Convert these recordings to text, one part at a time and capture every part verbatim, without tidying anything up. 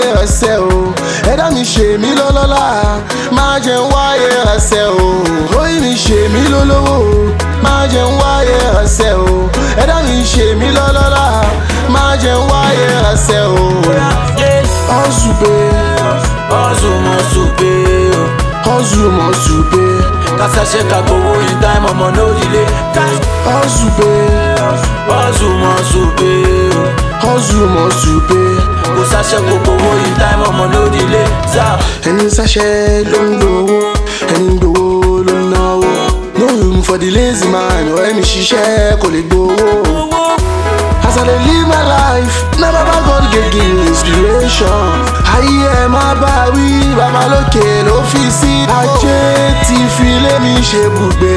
ẹsẹ̀ o, ẹ̀dá mi ṣe mí lọ́lọ́lá, má jẹ́ n wáyé ẹsẹ̀ o, orí mi ṣe mí lólówó, má jẹ́ n wáyé ẹsẹ̀ o, ẹ̀dá mi ṣe mí lọ́lọ́lá, má jẹ́ n wáyé ẹsẹ̀ o. Hustle babe, hustle must pay, hustle must pay. Kasa sheka go in time, ọmọ no delay. Hustle babe, hustle must pay, hustle must pay. Kò sáṣẹ́ kò go in time, ọmọ no delay. Ẹni sáṣẹ́ ló ń gbowó, ẹni gbowó ló ń náwó. No room for the lazy man, ọ̀rẹ́ mi ṣiṣẹ́ kò lè gbowó. As I dey live my life, na baba God dey give me inspiration. Ayé ẹ̀ má bá wí, bàbá lókè ló fi sí. Ajé ti fi lé mi ṣe bùgbé,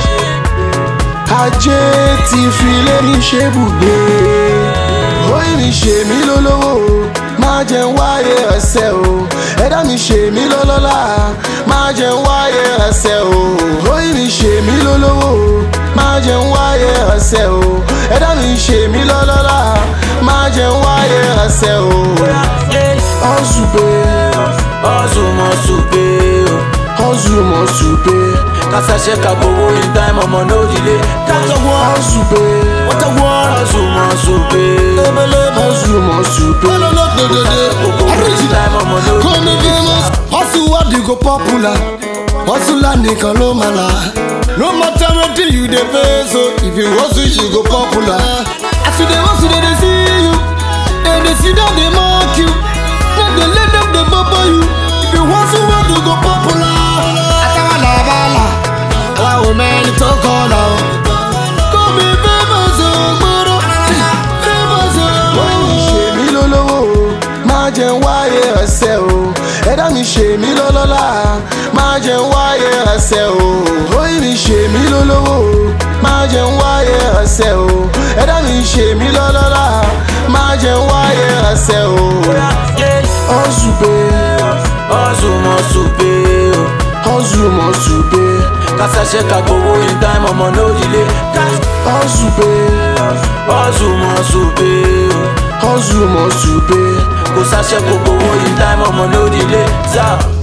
ajé ti fi lé mi ṣe bùgbé. Orí mi ṣe mí lólówó, má jẹ́ n wáyé ẹsẹ̀ o, ẹ̀dá mi ṣe mí lọ́lọ́lá, má jẹ́ n wáyé ẹsẹ̀ o. Orí mi ṣe mí lólówó, má jẹ́ n wáyé ẹsẹ̀ o, ẹ̀dá mi ṣe mí lọ́lọ́lá, má jẹ́ n wáyé ẹsẹ̀ o. Hustle babe, hustle must pay, hustle must pay. Kasa sheka go in time, ọmọ no delay. Hustle babe, hustle must pay, hustle must pay. Hustle what you go popular, hustle and nìkan ló máa là. No matter wetin you dey face, so if you hustle you go popular. As you dey hustle they dey see you, they dey see them dey mock you, no dey let them dey bubble you. If you hustle well you go popular. Atawala bala, wa o mẹ́rin tó kọ́ la o. Kò bí famous o gbọ́dọ̀, famous o. Orí mi ṣe mí lólówó, má jẹ́ n wáyé ẹsẹ̀ o, ẹ̀dá mi ṣe mí lọ́lọ́lá, má jẹ́ n wáyé ẹsẹ̀ o. Orí mi ṣe mí lólówó, má jẹ́ n wáyé ẹsẹ̀ o, ẹ̀dá mi ṣe mí lọ́lọ́lá, má jẹ́ n wáyé ẹsẹ̀ o. Hustle babe, hustle must pay, hustle must pay. Kasa sheka go in time, ọmọ no delay. Hustle babe, hustle must pay, hustle must pay. Kò sáṣẹ́ kò go in time, ọmọ no delay.